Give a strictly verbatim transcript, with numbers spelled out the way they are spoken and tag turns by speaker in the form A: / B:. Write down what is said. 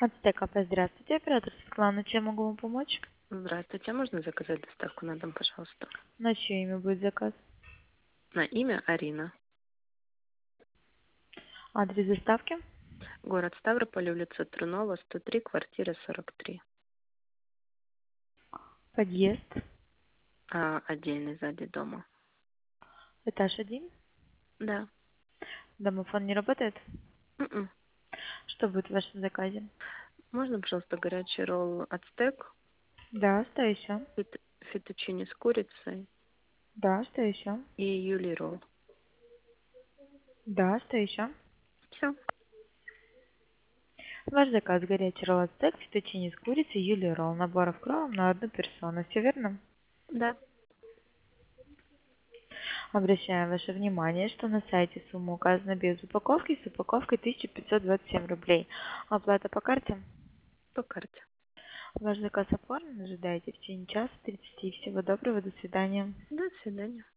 A: Ацтек АП, здравствуйте, оператор Светлана, чем могу вам помочь?
B: Здравствуйте, а можно заказать доставку на дом, пожалуйста?
A: На чье имя будет заказ?
B: На имя Арина.
A: Адрес доставки?
B: Город Ставрополь, улица Трунова, сто три, квартира сорок три.
A: Подъезд?
B: А, отдельный сзади дома.
A: Этаж один?
B: Да.
A: Домофон не работает?
B: М-м.
A: Что будет в вашем заказе?
B: Можно, пожалуйста, горячий ролл Ацтек,
A: Да, что еще?
B: фет- фетучини с курицей
A: Да, что еще?
B: и юли ролл.
A: Да, что еще?
B: Все.
A: Ваш заказ горячий ролл Ацтек, фетучини с курицей, юли ролл, наборов кровом на одну персону. Все верно?
B: Да.
A: Обращаем ваше внимание, что на сайте сумма указана без упаковки с упаковкой тысяча пятьсот двадцать семь рублей. Оплата по карте?
B: По карте.
A: Ваш заказ оформлен, ожидайте в течение часа тридцати. Всего доброго, до свидания.
B: До свидания.